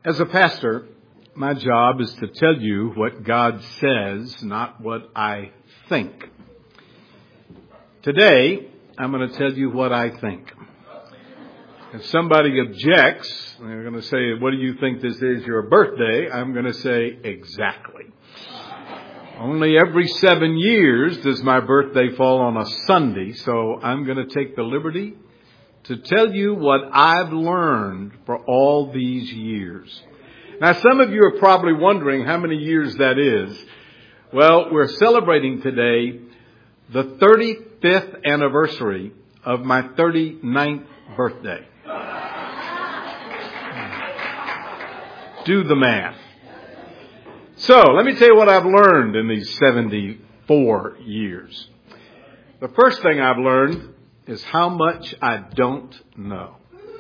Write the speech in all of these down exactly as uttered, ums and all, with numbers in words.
As a pastor, my job is to tell you what God says, not what I think. Today, I'm going to tell you what I think. If somebody objects, they're going to say, what do you think this is, your birthday? I'm going to say, exactly. Only every seven years does my birthday fall on a Sunday, so I'm going to take the liberty to tell you what I've learned for all these years. Now, some of you are probably wondering how many years that is. Well, we're celebrating today the thirty-fifth anniversary of my thirty-ninth birthday. Do the math. So, let me tell you what I've learned in these seventy-four years. The first thing I've learned is how much I don't know.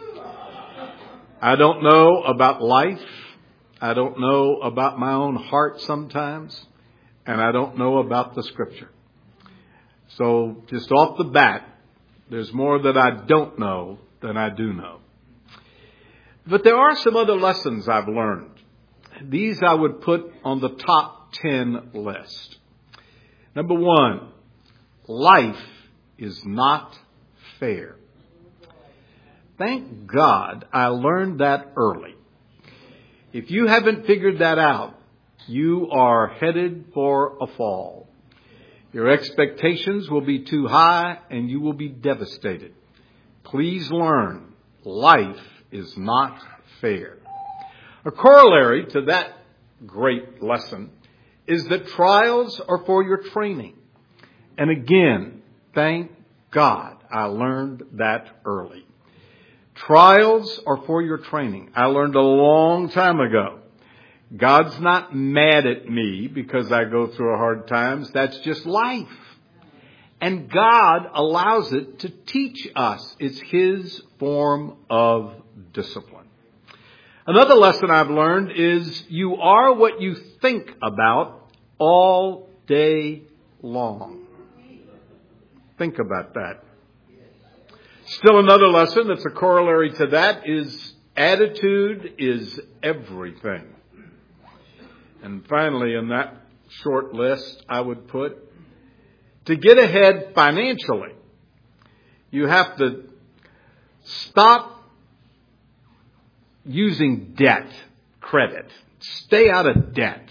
I don't know about life. I don't know about my own heart sometimes. And I don't know about the Scripture. So just off the bat, there's more that I don't know than I do know. But there are some other lessons I've learned. These I would put on the top ten list. Number one, life is not fair. Thank God I learned that early. If you haven't figured that out, you are headed for a fall. Your expectations will be too high and you will be devastated. Please learn, life is not fair. A corollary to that great lesson is that trials are for your training. And again, thank God I learned that early. Trials are for your training. I learned a long time ago. God's not mad at me because I go through hard times. That's just life. And God allows it to teach us. It's His form of discipline. Another lesson I've learned is you are what you think about all day long. Think about that. Still another lesson that's a corollary to that is attitude is everything. And finally, in that short list, I would put, to get ahead financially, you have to stop using debt, credit, stay out of debt,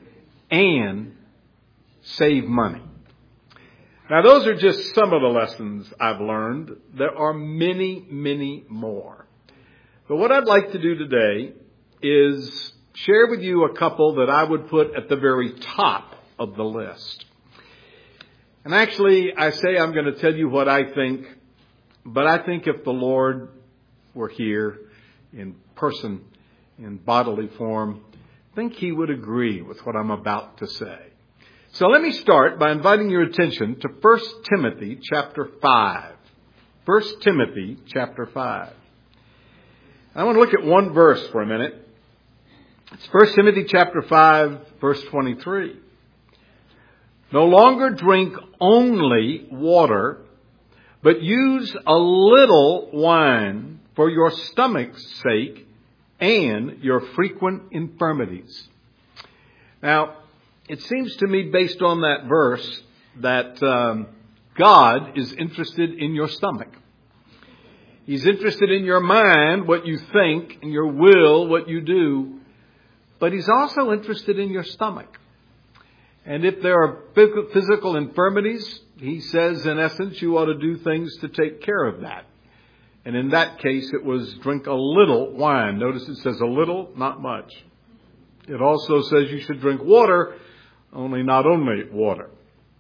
and save money. Now, those are just some of the lessons I've learned. There are many, many more. But what I'd like to do today is share with you a couple that I would put at the very top of the list. And actually, I say I'm going to tell you what I think, but I think if the Lord were here in person, in bodily form, I think He would agree with what I'm about to say. So let me start by inviting your attention to First Timothy chapter five. First Timothy chapter five. I want to look at one verse for a minute. It's First Timothy chapter five, verse twenty-three. No longer drink only water, but use a little wine for your stomach's sake and your frequent infirmities. Now, it seems to me, based on that verse, that um, God is interested in your stomach. He's interested in your mind, what you think, and your will, what you do. But He's also interested in your stomach. And if there are physical infirmities, He says, in essence, you ought to do things to take care of that. And in that case, it was drink a little wine. Notice it says a little, not much. It also says you should drink water, only not only water.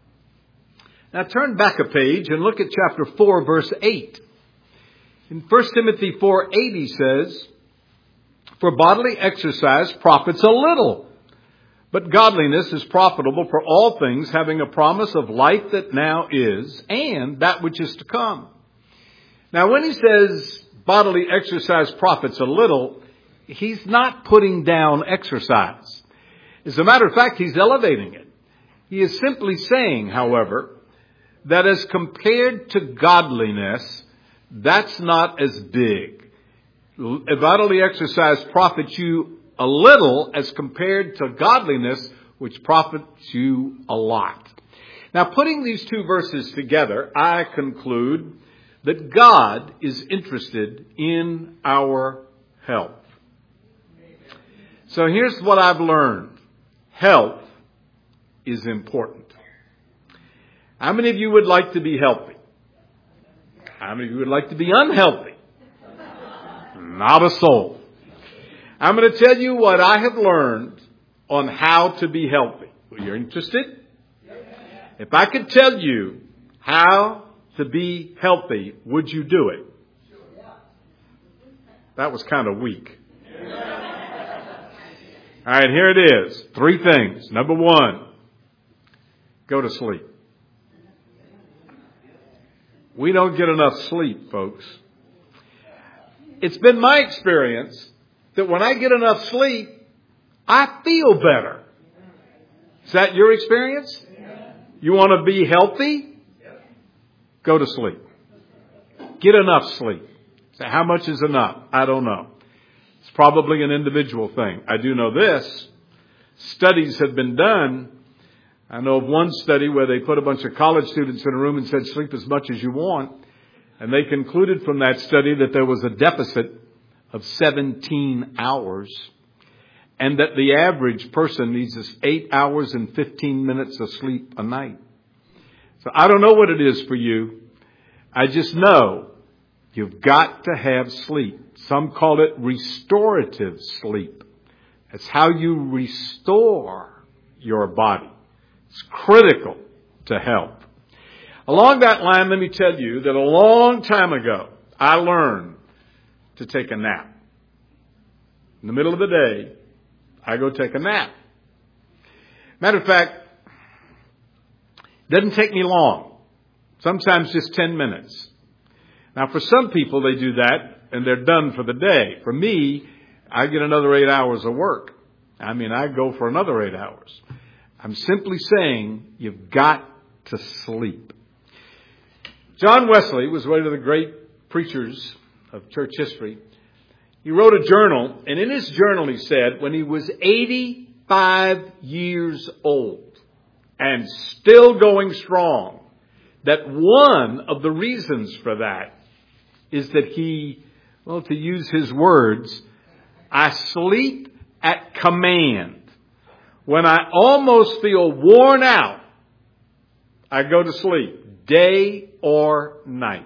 Now turn back a page and look at chapter four, verse eight. In First Timothy four eight, he says, for bodily exercise profits a little, but godliness is profitable for all things, having a promise of life that now is and that which is to come. Now when he says bodily exercise profits a little, he's not putting down exercise. As a matter of fact, he's elevating it. He is simply saying, however, that as compared to godliness, that's not as big. bodily exercise profits you a little as compared to godliness, which profits you a lot. Now, putting these two verses together, I conclude that God is interested in our health. So here's what I've learned. Health is important. How many of you would like to be healthy? How many of you would like to be unhealthy? Not a soul. I'm going to tell you what I have learned on how to be healthy. Are you interested? If I could tell you how to be healthy, would you do it? That was kind of weak. All right, here it is. Three things. Number one, go to sleep. We don't get enough sleep, folks. It's been my experience that when I get enough sleep, I feel better. Is that your experience? You want to be healthy? Go to sleep. Get enough sleep. So how much is enough? I don't know. It's probably an individual thing. I do know this. Studies have been done. I know of one study where they put a bunch of college students in a room and said, sleep as much as you want. And they concluded from that study that there was a deficit of seventeen hours. And that the average person needs eight hours and fifteen minutes of sleep a night. So I don't know what it is for you. I just know you've got to have sleep. Some call it restorative sleep. It's how you restore your body. It's critical to health. Along that line, let me tell you that a long time ago, I learned to take a nap. In the middle of the day, I go take a nap. Matter of fact, it doesn't take me long. Sometimes just ten minutes. Now, for some people, they do that and they're done for the day. For me, I get another eight hours of work. I mean, I go for another eight hours. I'm simply saying you've got to sleep. John Wesley was one of the great preachers of church history. He wrote a journal, and in his journal he said when he was eighty-five years old and still going strong, that one of the reasons for that is that he, well, to use his words, I sleep at command. When I almost feel worn out, I go to sleep, day or night.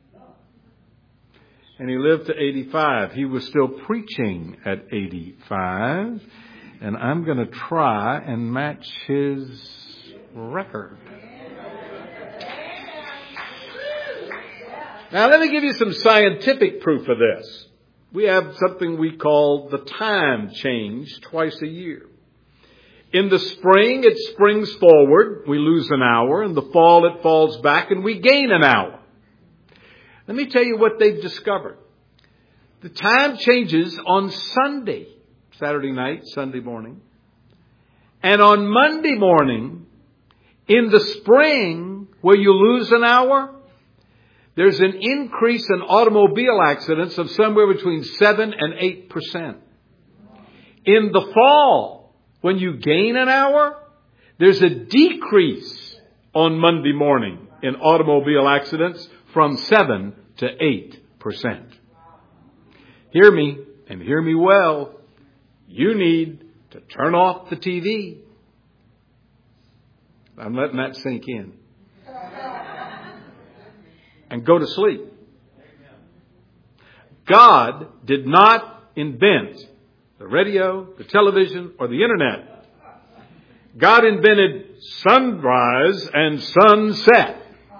And he lived to eighty-five. He was still preaching at eighty-five. And I'm going to try and match his record. Now, let me give you some scientific proof of this. We have something we call the time change twice a year. In the spring, it springs forward. We lose an hour. In the fall, it falls back and we gain an hour. Let me tell you what they've discovered. The time changes on Sunday, Saturday night, Sunday morning. And on Monday morning, in the spring, where you lose an hour, there's an increase in automobile accidents of somewhere between seven and eight percent. In the fall, when you gain an hour, there's a decrease on Monday morning in automobile accidents from seven to eight percent. Hear me, and hear me well. You need to turn off the T V. I'm letting that sink in. And go to sleep. God did not invent the radio, the television, or the internet. God invented sunrise and sunset.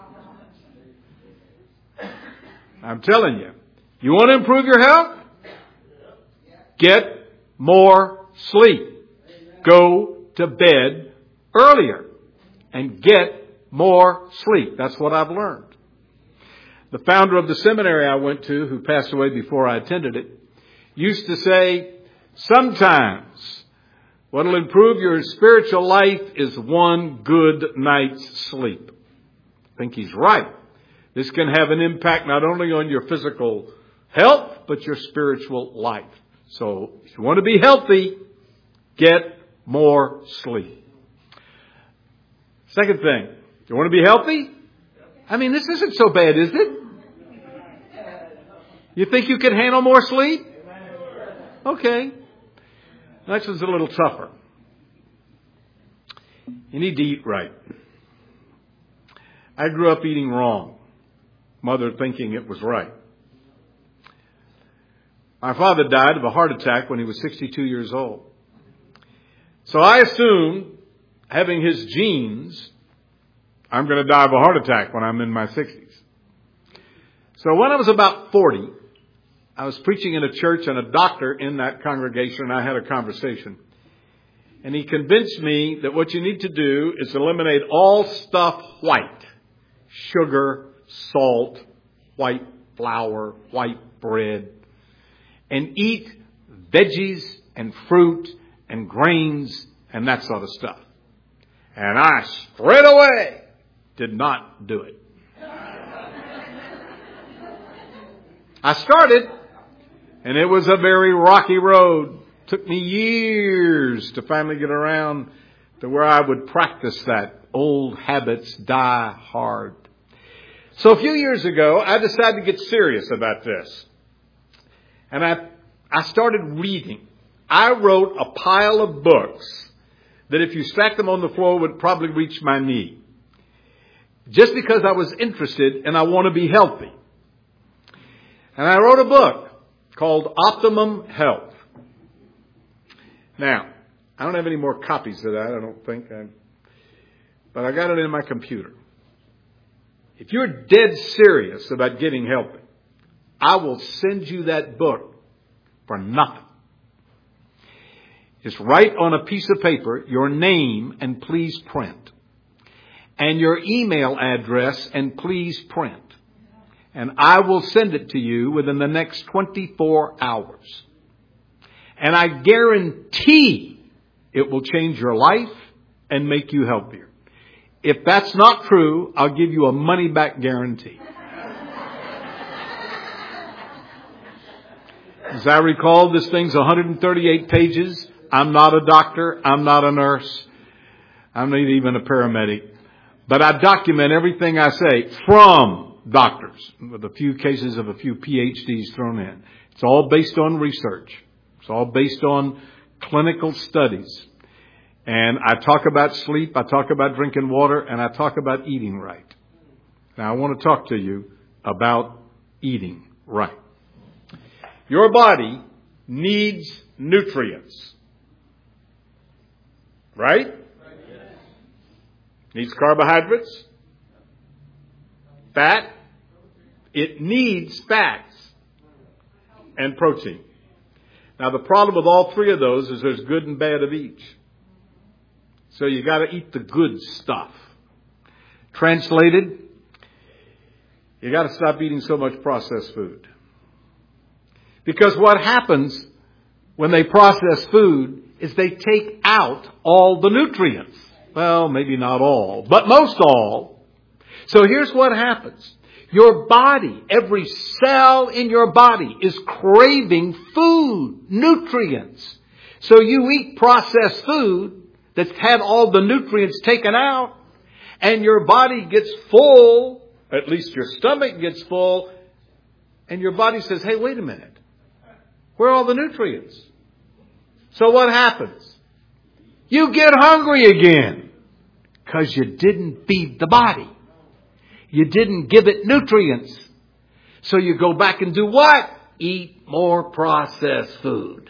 I'm telling you, you want to improve your health? Get more sleep. Go to bed earlier and get more sleep. That's what I've learned. The founder of the seminary I went to, who passed away before I attended it, used to say, sometimes what will improve your spiritual life is one good night's sleep. I think he's right. This can have an impact not only on your physical health, but your spiritual life. So if you want to be healthy, get more sleep. Second thing, you want to be healthy? I mean, this isn't so bad, is it? You think you can handle more sleep? Okay. Next one's a little tougher. You need to eat right. I grew up eating wrong. Mother thinking it was right. My father died of a heart attack when he was sixty-two years old. So I assumed, having his genes, I'm going to die of a heart attack when I'm in my sixties. So when I was about forty, I was preaching in a church, and a doctor in that congregation and I had a conversation. And he convinced me that what you need to do is eliminate all stuff white. Sugar, salt, white flour, white bread. And eat veggies and fruit and grains and that sort of stuff. And I straight away did not do it. I started, and it was a very rocky road. Took me years to finally get around to where I would practice that. Old habits die hard. So a few years ago, I decided to get serious about this. And I, I started reading. I wrote a pile of books that if you stacked them on the floor would probably reach my knee. Just because I was interested and I want to be healthy. And I wrote a book called Optimum Health. Now, I don't have any more copies of that, I don't think. I, but I got it in my computer. If you're dead serious about getting healthy, I will send you that book for nothing. Just write on a piece of paper your name and please print. And your email address and please print. And I will send it to you within the next twenty-four hours. And I guarantee it will change your life and make you healthier. If that's not true, I'll give you a money-back guarantee. As I recall, this thing's one hundred thirty-eight pages. I'm not a doctor. I'm not a nurse. I'm not even a paramedic. But I document everything I say from doctors, with a few cases of a few P H Ds thrown in. It's all based on research. It's all based on clinical studies. And I talk about sleep, I talk about drinking water, and I talk about eating right. Now I want to talk to you about eating right. Your body needs nutrients. Right? Needs carbohydrates, fat. It needs fats and protein. Now the problem with all three of those is there's good and bad of each. So you got to eat the good stuff. Translated, you got to stop eating so much processed food. Because what happens when they process food is they take out all the nutrients. Well, maybe not all, but most all. So here's what happens. Your body, every cell in your body is craving food, nutrients. So you eat processed food that's had all the nutrients taken out, and your body gets full, at least your stomach gets full, and your body says, hey, wait a minute. Where are all the nutrients? So what happens? You get hungry again because you didn't feed the body. You didn't give it nutrients. So you go back and do what? Eat more processed food.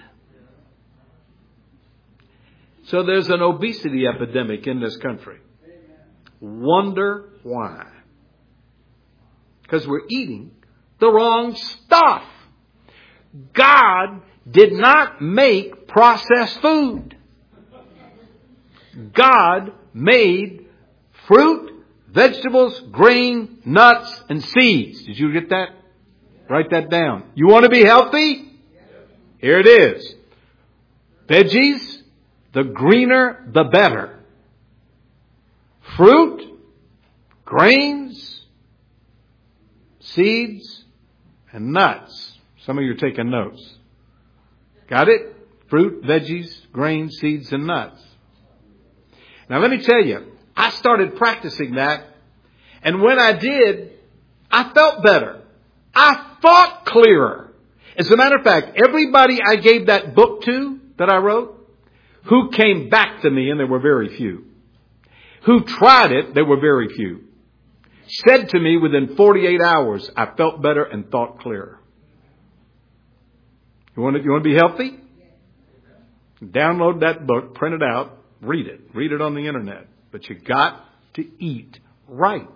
So there's an obesity epidemic in this country. Wonder why? Because we're eating the wrong stuff. God did not make processed food. God made fruit, vegetables, grain, nuts, and seeds. Did you get that? Write that down. You want to be healthy? Here it is. Veggies, the greener, the better. Fruit, grains, seeds, and nuts. Some of you are taking notes. Got it? Fruit, veggies, grains, seeds, and nuts. Now let me tell you, I started practicing that. And when I did, I felt better. I thought clearer. As a matter of fact, everybody I gave that book to that I wrote, who came back to me, and there were very few, who tried it, there were very few, said to me within forty-eight hours, I felt better and thought clearer. You want to, you want to be healthy? Download that book, print it out, read it. Read it on the internet. But you got to eat right.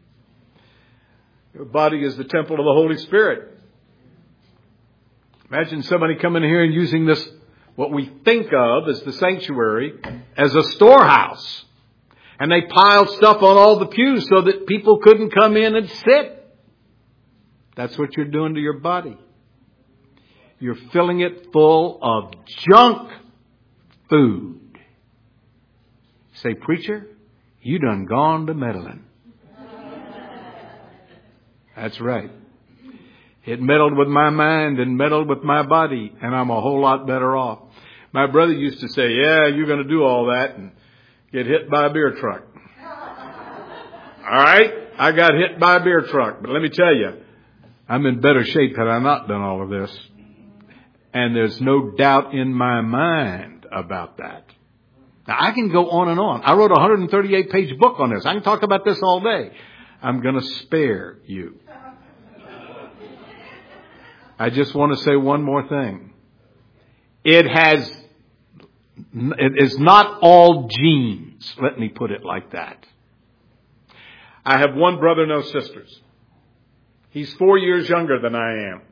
Your body is the temple of the Holy Spirit. Imagine somebody coming here and using this, what we think of as the sanctuary, as a storehouse. And they piled stuff on all the pews so that people couldn't come in and sit. That's what you're doing to your body. You're filling it full of junk food. Say, preacher, you done gone to meddling. That's right. It meddled with my mind and meddled with my body, and I'm a whole lot better off. My brother used to say, yeah, you're going to do all that and get hit by a beer truck. All right, I got hit by a beer truck, but let me tell you, I'm in better shape had I not done all of this. And there's no doubt in my mind about that. Now, I can go on and on. I wrote a one hundred thirty-eight page book on this. I can talk about this all day. I'm going to spare you. I just want to say one more thing. It has, it is not all genes. Let me put it like that. I have one brother, no sisters. He's four years younger than I am.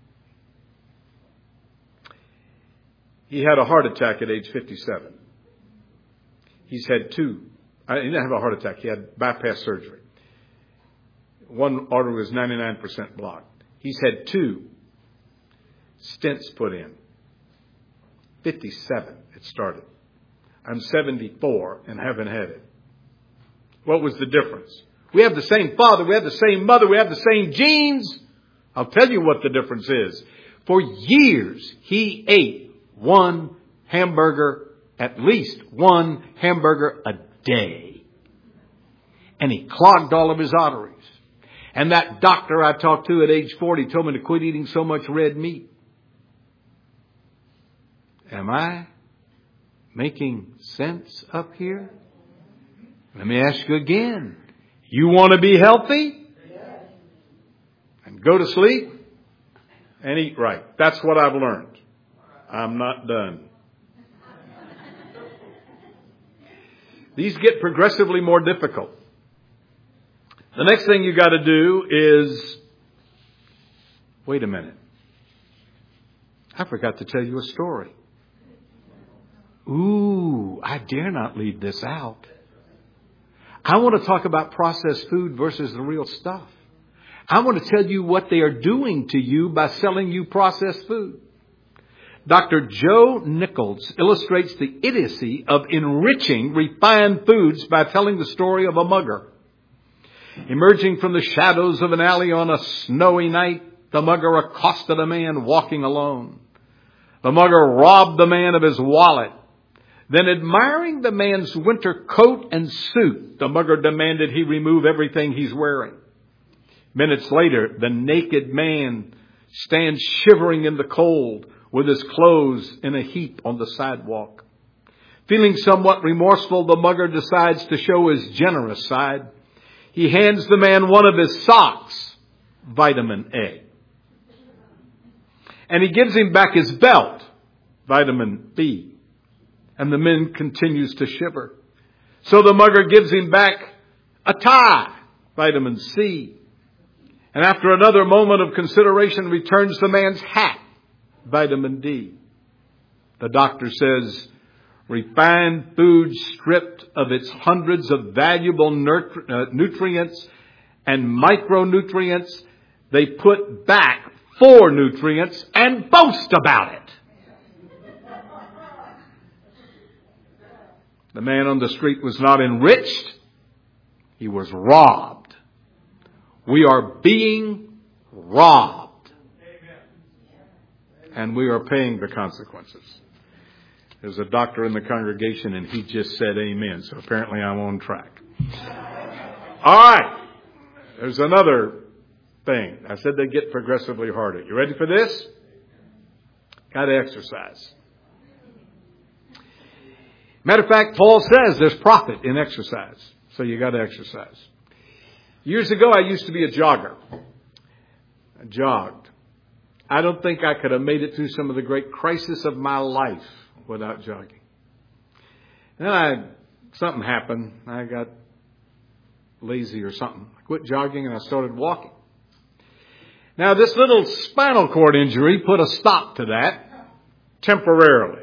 He had a heart attack at age fifty-seven. He's had two. He didn't have a heart attack. He had bypass surgery. One artery was ninety-nine percent blocked. He's had two stents put in. fifty-seven it started. I'm seventy-four and haven't had it. What was the difference? We have the same father. We have the same mother. We have the same genes. I'll tell you what the difference is. For years, he ate one hamburger, at least one hamburger a day. And he clogged all of his arteries. And that doctor I talked to at age forty told me to quit eating so much red meat. Am I making sense up here? Let me ask you again. You want to be healthy? And go to sleep and eat right. That's what I've learned. I'm not done. These get progressively more difficult. The next thing you got to do is, wait a minute. I forgot to tell you a story. Ooh, I dare not leave this out. I want to talk about processed food versus the real stuff. I want to tell you what they are doing to you by selling you processed food. Doctor Joe Nichols illustrates the idiocy of enriching refined foods by telling the story of a mugger. Emerging from the shadows of an alley on a snowy night, the mugger accosted a man walking alone. The mugger robbed the man of his wallet. Then, admiring the man's winter coat and suit, the mugger demanded he remove everything he's wearing. Minutes later, the naked man stands shivering in the cold with his clothes in a heap on the sidewalk. Feeling somewhat remorseful, the mugger decides to show his generous side. He hands the man one of his socks, vitamin A. And he gives him back his belt, vitamin B. And the man continues to shiver. So the mugger gives him back a tie, vitamin C. And after another moment of consideration, returns the man's hat, vitamin D. The doctor says, refined food stripped of its hundreds of valuable nutri- uh, nutrients and micronutrients, they put back four nutrients and boast about it. The man on the street was not enriched. He was robbed. We are being robbed. And we are paying the consequences. There's a doctor in the congregation and he just said amen. So apparently I'm on track. All right. There's another thing. I said they get progressively harder. You ready for this? Got to exercise. Matter of fact, Paul says there's profit in exercise. So you got to exercise. Years ago, I used to be a jogger. I jogged. I don't think I could have made it through some of the great crises of my life without jogging. Then I, something happened. I got lazy or something. I quit jogging and I started walking. Now, this little spinal cord injury put a stop to that temporarily.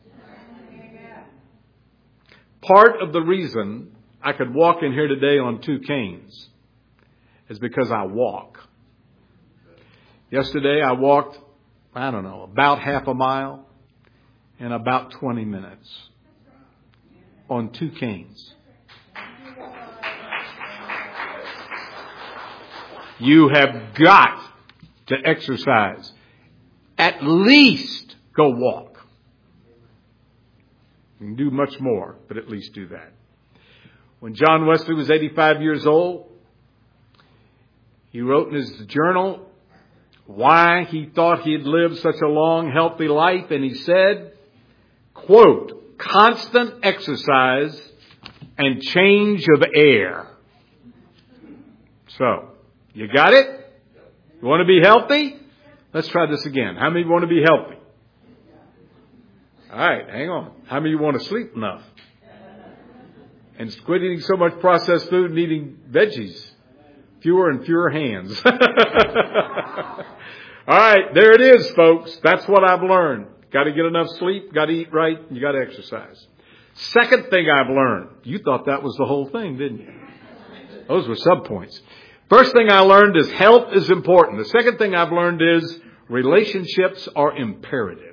Part of the reason I could walk in here today on two canes is because I walk. Yesterday I walked, I don't know, about half a mile in about twenty minutes on two canes. You have got to exercise. At least go walk. You can do much more, but at least do that. When John Wesley was eighty-five years old, he wrote in his journal why he thought he had lived such a long, healthy life. And he said, quote, constant exercise and change of air. So, you got it? You want to be healthy? Let's try this again. How many want to be healthy? All right, hang on. How many want to sleep enough? And quit eating so much processed food and eating veggies. Fewer and fewer hands. All right, there it is, folks. That's what I've learned. Got to get enough sleep, got to eat right, and you got to exercise. Second thing I've learned. You thought that was the whole thing, didn't you? Those were subpoints. First thing I learned is health is important. The second thing I've learned is relationships are imperative.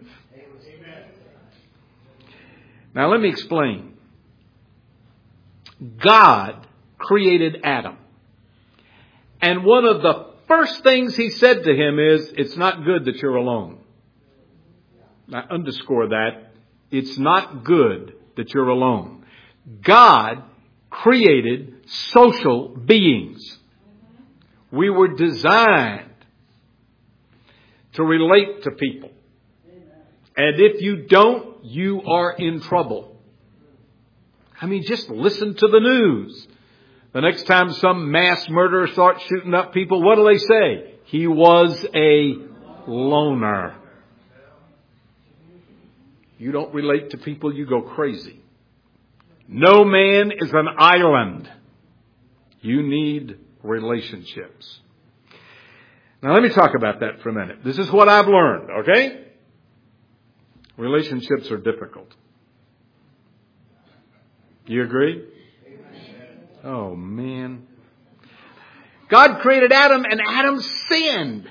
Now let me explain. God created Adam. And one of the first things he said to him is, it's not good that you're alone. I underscore that. It's not good that you're alone. God created social beings. We were designed to relate to people. And if you don't, you are in trouble. I mean, just listen to the news. The next time some mass murderer starts shooting up people, what do they say? He was a loner. You don't relate to people, you go crazy. No man is an island. You need relationships. Now let me talk about that for a minute. This is what I've learned, okay? Relationships are difficult. You agree? Oh, man. God created Adam and Adam sinned.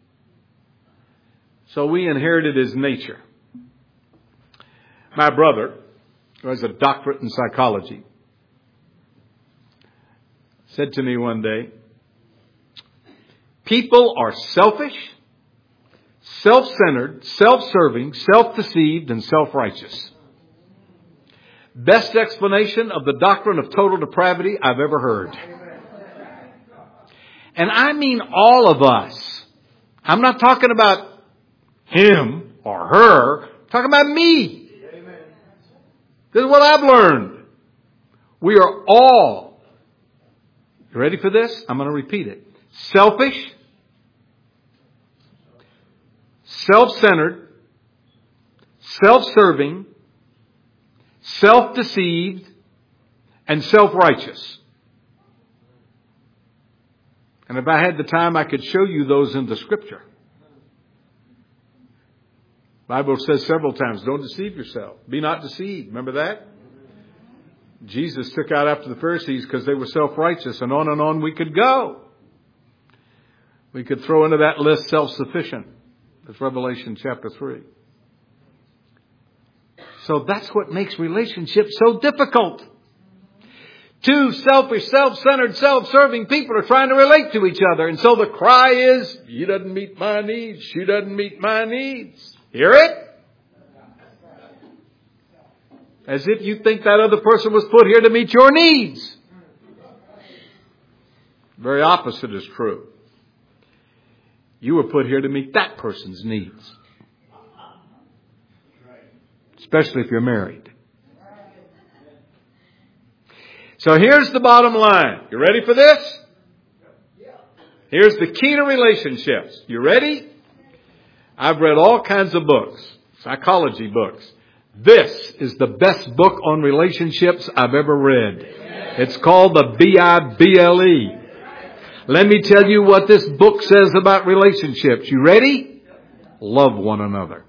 So we inherited his nature. My brother, who has a doctorate in psychology, said to me one day, people are selfish, self-centered, self-serving, self-deceived, and self-righteous. Best explanation of the doctrine of total depravity I've ever heard. And I mean all of us. I'm not talking about him or her. I'm talking about me. This is what I've learned. We are all, you ready for this? I'm going to repeat it. Selfish, self-centered, self-serving, self-deceived, and self-righteous. And if I had the time, I could show you those in the Scripture. The Bible says several times, don't deceive yourself. Be not deceived. Remember that? Jesus took out after the Pharisees because they were self-righteous, and on and on we could go. We could throw into that list self-sufficient. That's Revelation chapter three. So that's what makes relationships so difficult. Two selfish, self-centered, self-serving people are trying to relate to each other. And so the cry is, he doesn't meet my needs. She doesn't meet my needs. Hear it? As if you think that other person was put here to meet your needs. Very opposite is true. You were put here to meet that person's needs. Especially if you're married. So here's the bottom line. You ready for this? Here's the key to relationships. You ready? I've read all kinds of books, psychology books. This is the best book on relationships I've ever read. It's called the B I B L E. Let me tell you what this book says about relationships. You ready? Love one another.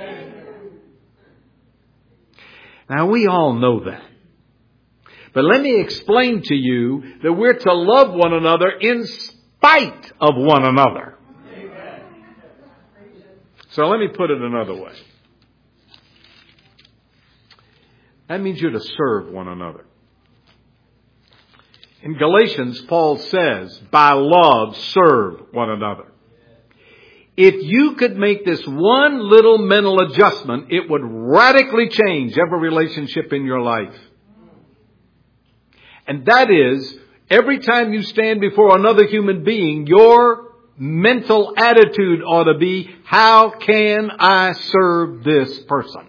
Now we all know that. But let me explain to you that we're to love one another in spite of one another. So let me put it another way. That means you're to serve one another. In Galatians, Paul says, by love, serve one another. If you could make this one little mental adjustment, it would radically change every relationship in your life. And that is, every time you stand before another human being, your mental attitude ought to be, how can I serve this person?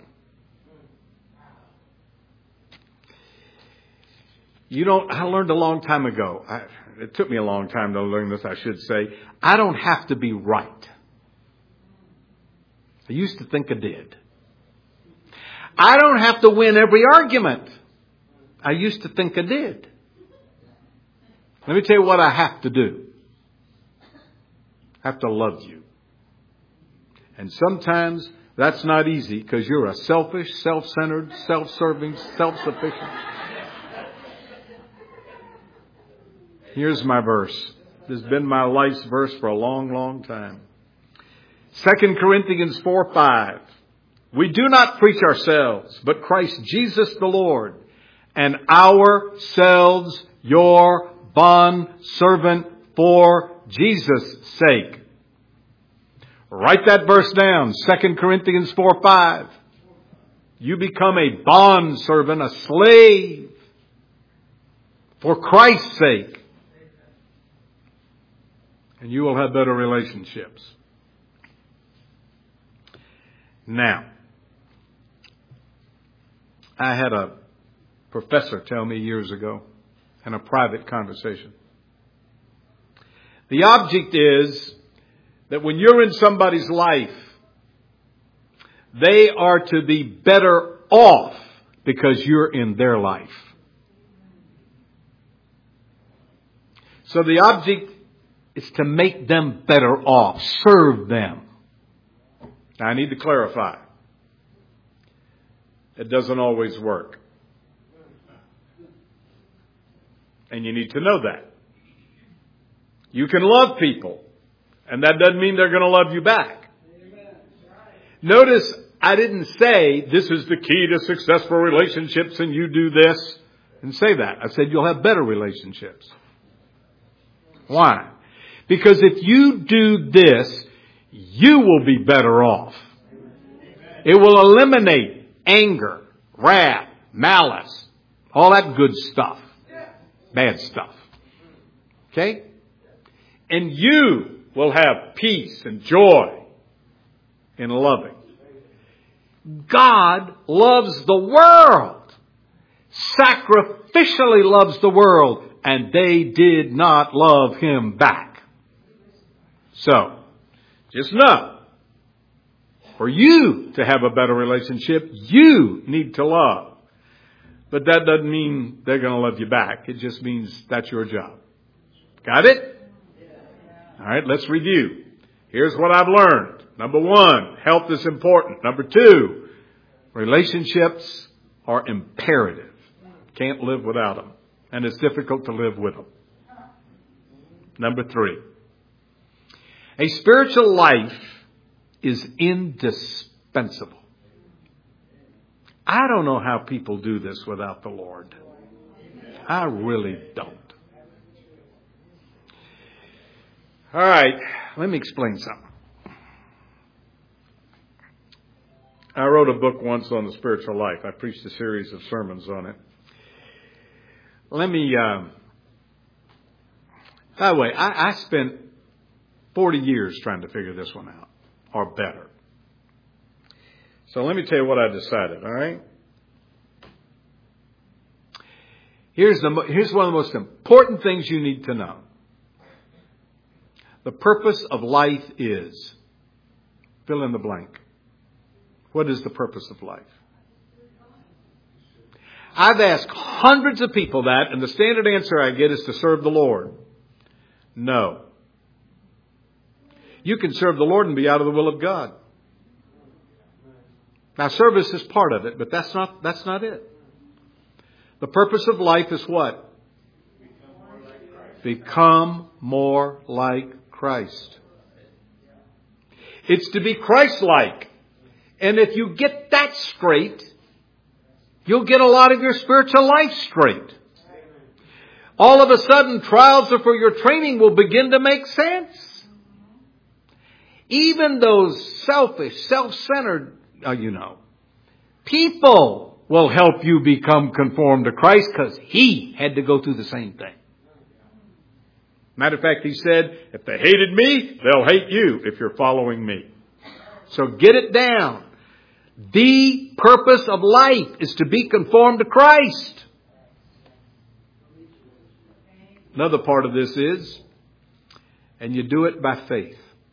You don't, I learned a long time ago. I, it took me a long time to learn this, I should say. I don't have to be right. I used to think I did. I don't have to win every argument. I used to think I did. Let me tell you what I have to do. I have to love you. And sometimes that's not easy because you're a selfish, self-centered, self-serving, self-sufficient. Here's my verse. This has been my life's verse for a long, long time. Second Corinthians four five. We do not preach ourselves, but Christ Jesus the Lord, and ourselves your bondservant for Jesus' sake. Write that verse down. Second Corinthians four five. You become a bondservant, a slave, for Christ's sake. And you will have better relationships. Now, I had a professor tell me years ago in a private conversation. The object is that when you're in somebody's life, they are to be better off because you're in their life. So the object is to make them better off, serve them. Now, I need to clarify. It doesn't always work. And you need to know that. You can love people, and that doesn't mean they're going to love you back. Notice I didn't say this is the key to successful relationships and you do this and say that. I said you'll have better relationships. Why? Because if you do this, you will be better off. It will eliminate anger, wrath, malice, all that good stuff, bad stuff. Okay? And you will have peace and joy in loving. God loves the world, sacrificially loves the world, and they did not love Him back. So, just know, for you to have a better relationship, you need to love. But that doesn't mean they're going to love you back. It just means that's your job. Got it? All right, let's review. Here's what I've learned. Number one, health is important. Number two, relationships are imperative. Can't live without them. And it's difficult to live with them. Number three, a spiritual life is indispensable. I don't know how people do this without the Lord. I really don't. All right, let me explain something. I wrote a book once on the spiritual life. I preached a series of sermons on it. Let me, uh, by the way, I, I spent forty years trying to figure this one out, or better. So let me tell you what I decided, all right? Here's, the, here's one of the most important things you need to know. The purpose of life is, fill in the blank. What is the purpose of life? I've asked hundreds of people that, and the standard answer I get is to serve the Lord. No. You can serve the Lord and be out of the will of God. Now, service is part of it, but that's not, that's not it. The purpose of life is what? Become more like Christ. It's to be Christ-like. And if you get that straight, you'll get a lot of your spiritual life straight. All of a sudden, trials for your training will begin to make sense. Even those selfish, self-centered, uh, you know, people will help you become conformed to Christ because He had to go through the same thing. Matter of fact, He said, if they hated me, they'll hate you if you're following me. So get it down. The purpose of life is to be conformed to Christ. Another part of this is, and you do it by faith.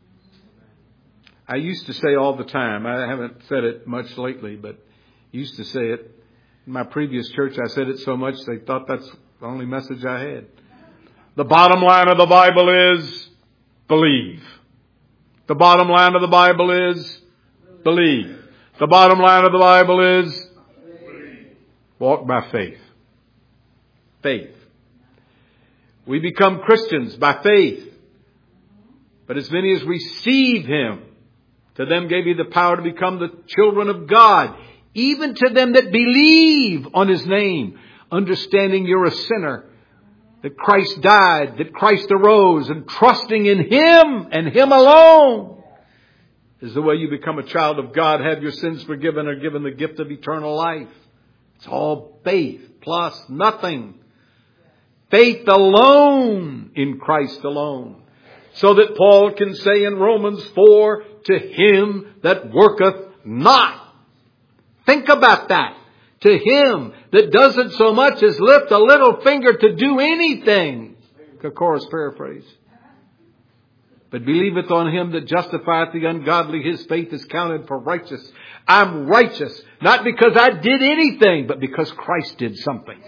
I used to say all the time, I haven't said it much lately, but used to say it. In my previous church, I said it so much they thought that's the only message I had. The bottom line of the Bible is believe. The bottom line of the Bible is believe. The bottom line of the Bible is walk by faith. Faith. We become Christians by faith. But as many as receive Him, to them gave He the power to become the children of God. Even to them that believe on His name. Understanding you're a sinner. That Christ died. That Christ arose. And trusting in Him and Him alone is the way you become a child of God, have your sins forgiven, or given the gift of eternal life. It's all faith plus nothing. Faith alone in Christ alone. So that Paul can say in Romans four, to him that worketh not. Think about that. To him that doesn't so much as lift a little finger to do anything. Kokora's paraphrase. But believeth on Him that justifieth the ungodly, his faith is counted for righteous. I'm righteous, not because I did anything, but because Christ did something.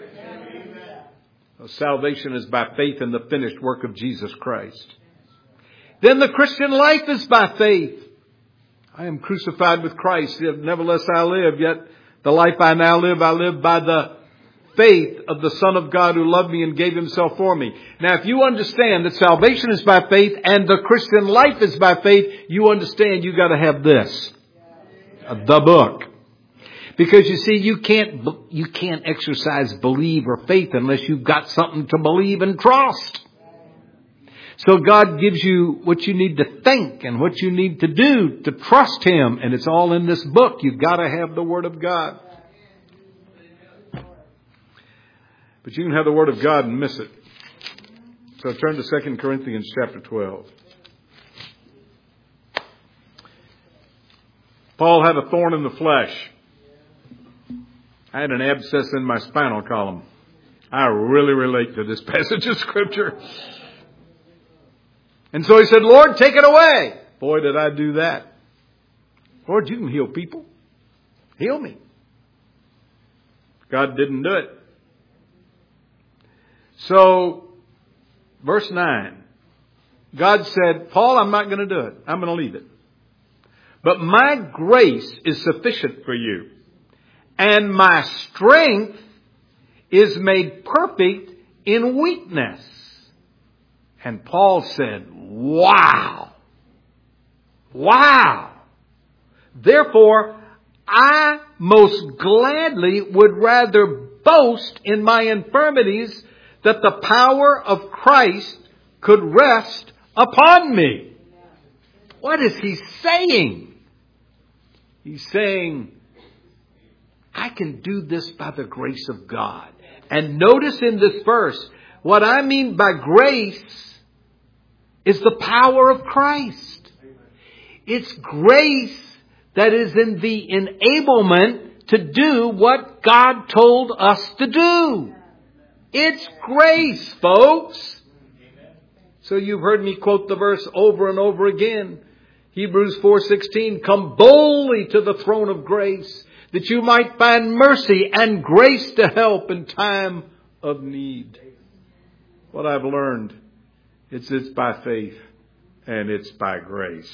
So salvation is by faith in the finished work of Jesus Christ. Then the Christian life is by faith. I am crucified with Christ, yet nevertheless I live, yet the life I now live, I live by the faith of the Son of God who loved me and gave Himself for me. Now, if you understand that salvation is by faith and the Christian life is by faith, you understand you got to have this. The book. Because you see, you can't, you can't exercise believe or faith unless you've got something to believe and trust. So God gives you what you need to think and what you need to do to trust Him. And it's all in this book. You've got to have the Word of God. But you can have the Word of God and miss it. So turn to Second Corinthians chapter twelve. Paul had a thorn in the flesh. I had an abscess in my spinal column. I really relate to this passage of Scripture. And so he said, Lord, take it away. Boy, did I do that. Lord, you can heal people. Heal me. God didn't do it. So, verse nine, God said, Paul, I'm not going to do it. I'm going to leave it. But my grace is sufficient for you. And my strength is made perfect in weakness. And Paul said, wow. Wow. Therefore, I most gladly would rather boast in my infirmities, that the power of Christ could rest upon me. What is he saying? He's saying, I can do this by the grace of God. And notice in this verse, what I mean by grace is the power of Christ. It's grace that is in the enablement to do what God told us to do. It's grace, folks. So you've heard me quote the verse over and over again. Hebrews four sixteen, come boldly to the throne of grace, that you might find mercy and grace to help in time of need. What I've learned, it's it's by faith and it's by grace.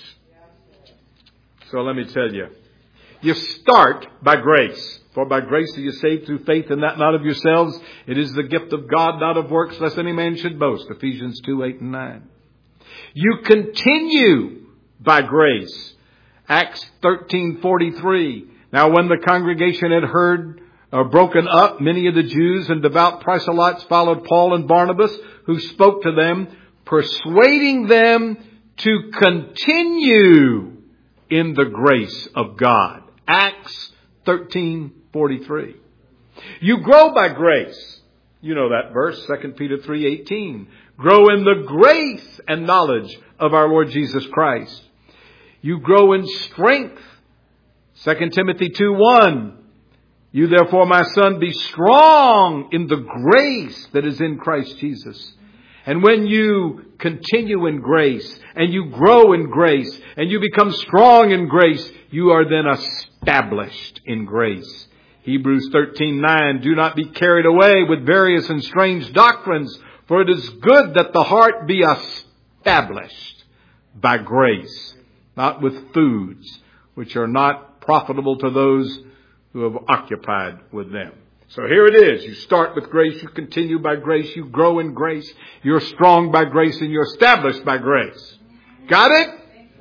So let me tell you, you start by grace. For by grace are you saved through faith, and that not of yourselves. It is the gift of God, not of works, lest any man should boast. Ephesians two, eight and nine. You continue by grace. Acts thirteen forty-three. Now when the congregation had heard or broken up, many of the Jews and devout proselytes followed Paul and Barnabas, who spoke to them, persuading them to continue in the grace of God. Acts thirteen forty-three. You grow by grace. You know that verse, Second Peter three eighteen. Grow in the grace and knowledge of our Lord Jesus Christ. You grow in strength. Second Timothy two one. You therefore, my son, be strong in the grace that is in Christ Jesus. And when you continue in grace and you grow in grace and you become strong in grace, you are then established in grace. Hebrews thirteen nine, do not be carried away with various and strange doctrines, for it is good that the heart be established by grace, not with foods which are not profitable to those who have occupied with them. So here it is. You start with grace, you continue by grace, you grow in grace, you're strong by grace, and you're established by grace. Got it?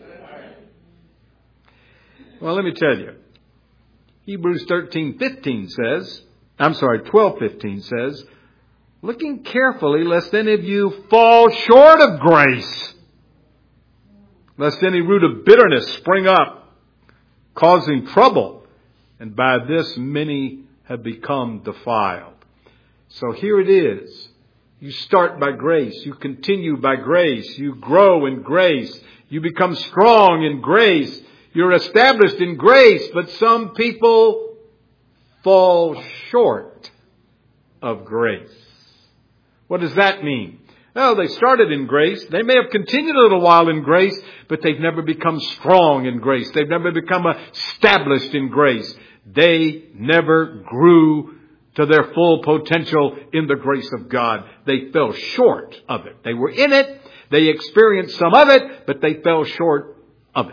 Well, let me tell you. Hebrews thirteen fifteen says, I'm sorry, twelve fifteen says, looking carefully lest any of you fall short of grace, lest any root of bitterness spring up, causing trouble, and by this many have become defiled. So here it is. You start by grace. You continue by grace. You grow in grace. You become strong in grace. You're established in grace. But some people fall short of grace. What does that mean? Well, they started in grace. They may have continued a little while in grace, but they've never become strong in grace. They've never become established in grace. They never grew to their full potential in the grace of God. They fell short of it. They were in it. They experienced some of it, but they fell short of it.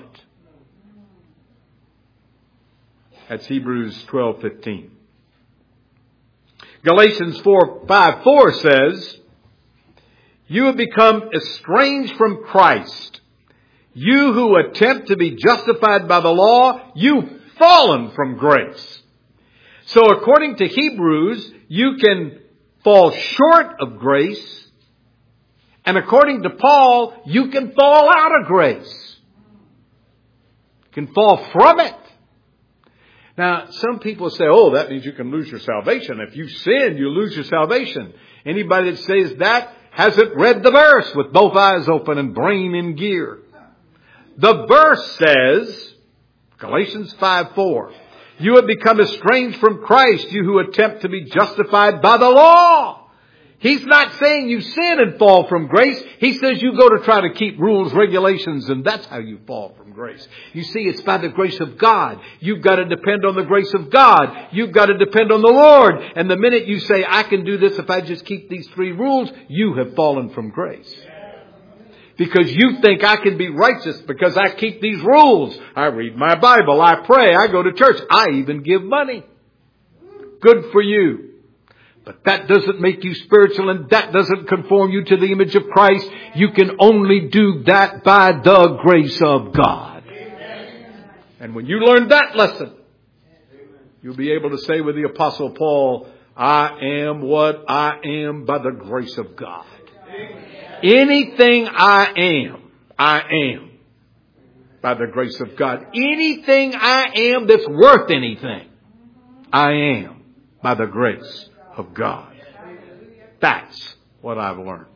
That's Hebrews twelve fifteen. Galatians four five four says, you have become estranged from Christ. You who attempt to be justified by the law, you've fallen from grace. So according to Hebrews, you can fall short of grace. And according to Paul, you can fall out of grace. You can fall from it. Now, some people say, oh, that means you can lose your salvation. If you sin, you lose your salvation. Anybody that says that hasn't read the verse with both eyes open and brain in gear. The verse says, Galatians five four, you have become estranged from Christ, you who attempt to be justified by the law. He's not saying you sin and fall from grace. He says you go to try to keep rules, regulations, and that's how you fall from grace. You see, it's by the grace of God. You've got to depend on the grace of God. You've got to depend on the Lord. And the minute you say, I can do this if I just keep these three rules, you have fallen from grace. Because you think I can be righteous because I keep these rules. I read my Bible. I pray. I go to church. I even give money. Good for you. But that doesn't make you spiritual, and that doesn't conform you to the image of Christ. You can only do that by the grace of God. Amen. And when you learn that lesson, you'll be able to say with the Apostle Paul, I am what I am by the grace of God. Amen. Anything I am, I am by the grace of God. Anything I am that's worth anything, I am by the grace of God. That's what I've learned.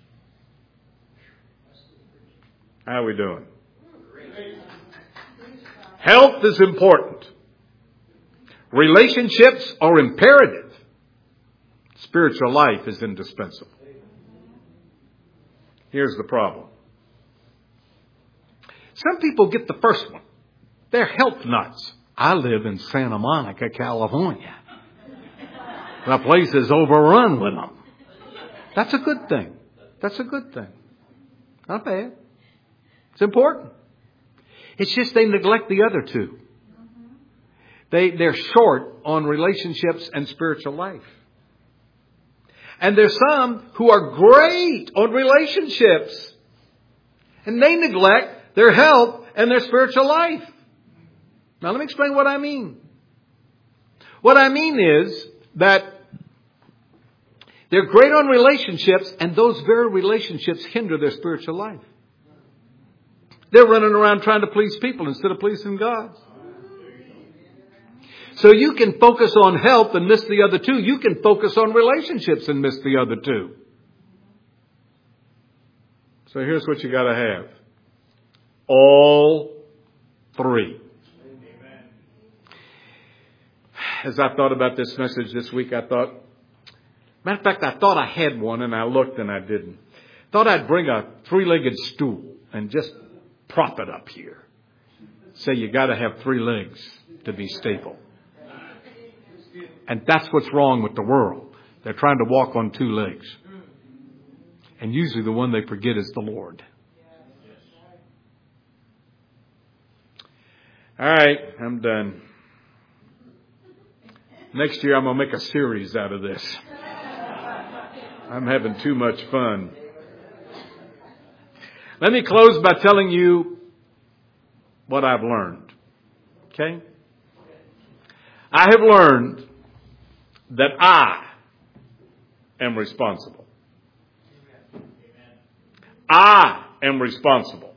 How are we doing? Health is important. Relationships are imperative. Spiritual life is indispensable. Here's the problem. Some people get the first one. They're health nuts. I live in Santa Monica, California. The place is overrun with them. That's a good thing. That's a good thing. Not bad. It's important. It's just they neglect the other two. They, they're short on relationships and spiritual life. And there's some who are great on relationships. And they neglect their health and their spiritual life. Now let me explain what I mean. What I mean is that they're great on relationships, and those very relationships hinder their spiritual life. They're running around trying to please people instead of pleasing God. So you can focus on health and miss the other two. You can focus on relationships and miss the other two. So here's what you got to have. All three. As I thought about this message this week, I thought, matter of fact, I thought I had one and I looked and I didn't. Thought I'd bring a three-legged stool and just prop it up here. Say you got to have three legs to be stable. And that's what's wrong with the world. They're trying to walk on two legs. And usually the one they forget is the Lord. All right, I'm done. Next year I'm going to make a series out of this. I'm having too much fun. Let me close by telling you what I've learned. Okay? I have learned that I am responsible. I am responsible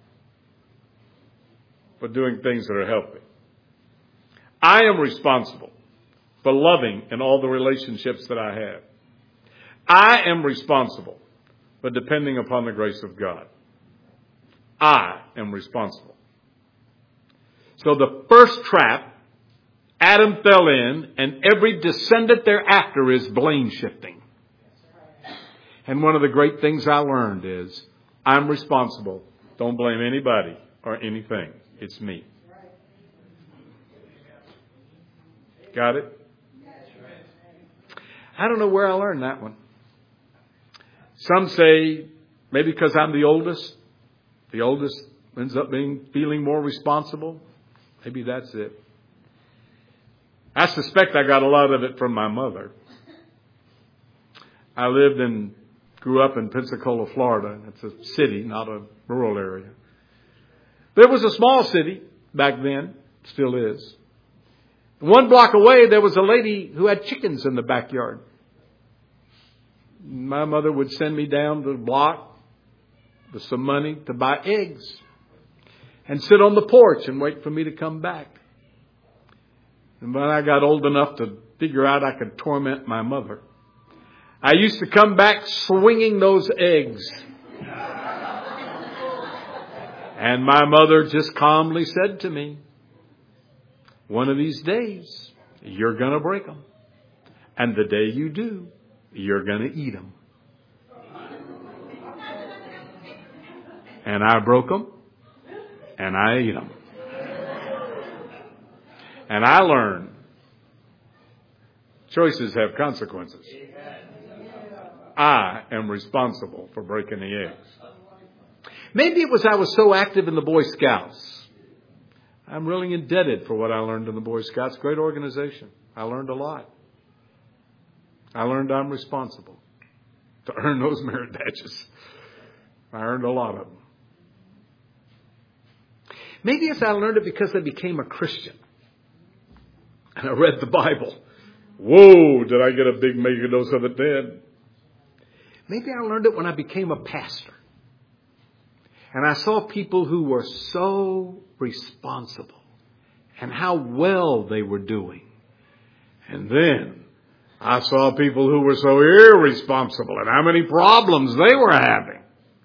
for doing things that are healthy. I am responsible for loving in all the relationships that I have. I am responsible for depending upon the grace of God. I am responsible. So the first trap Adam fell in, and every descendant thereafter is blame shifting. And one of the great things I learned is I'm responsible. Don't blame anybody or anything. It's me. Got it? I don't know where I learned that one. Some say maybe because I'm the oldest. The oldest ends up being feeling more responsible. Maybe that's it. I suspect I got a lot of it from my mother. I lived and grew up in Pensacola, Florida. It's a city, not a rural area. But it was a small city back then. Still is. One block away, there was a lady who had chickens in the backyard. My mother would send me down to the block with some money to buy eggs and sit on the porch and wait for me to come back. And when I got old enough to figure out I could torment my mother, I used to come back swinging those eggs. And my mother just calmly said to me, one of these days, you're going to break them. And the day you do, you're going to eat them. And I broke them. And I ate them. And I learned choices have consequences. I am responsible for breaking the eggs. Maybe it was I was so active in the Boy Scouts. I'm really indebted for what I learned in the Boy Scouts. Great organization. I learned a lot. I learned I'm responsible to earn those merit badges. I earned a lot of them. Maybe as I learned it because I became a Christian. And I read the Bible. Whoa, did I get a big mega dose of it then? Maybe I learned it when I became a pastor. And I saw people who were so responsible and how well they were doing. And then I saw people who were so irresponsible and how many problems they were having.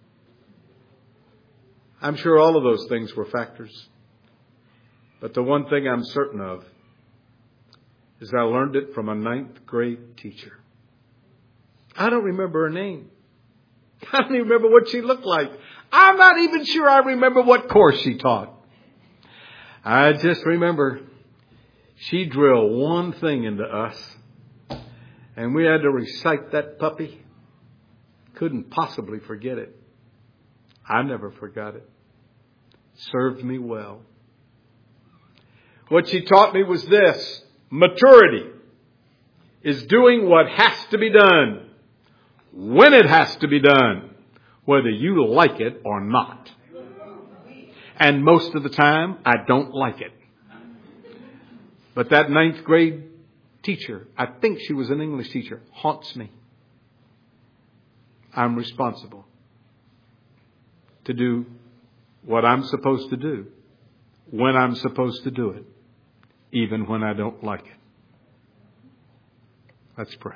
I'm sure all of those things were factors. But the one thing I'm certain of is I learned it from a ninth grade teacher. I don't remember her name. I don't even remember what she looked like. I'm not even sure I remember what course she taught. I just remember she drilled one thing into us, and we had to recite that puppy. Couldn't possibly forget it. I never forgot it. Served me well. What she taught me was this: maturity is doing what has to be done when it has to be done, whether you like it or not. And most of the time, I don't like it. But that ninth grade teacher, I think she was an English teacher, haunts me. I'm responsible to do what I'm supposed to do when I'm supposed to do it, even when I don't like it. Let's pray.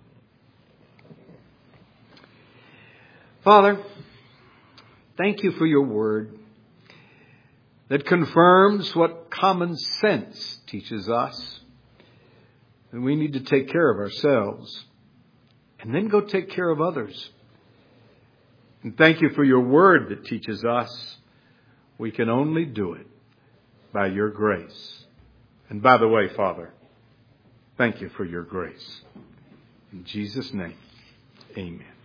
Father, thank you for your word that confirms what common sense teaches us. And we need to take care of ourselves and then go take care of others. And thank you for your word that teaches us we can only do it by your grace. And by the way, Father, thank you for your grace. In Jesus' name, amen.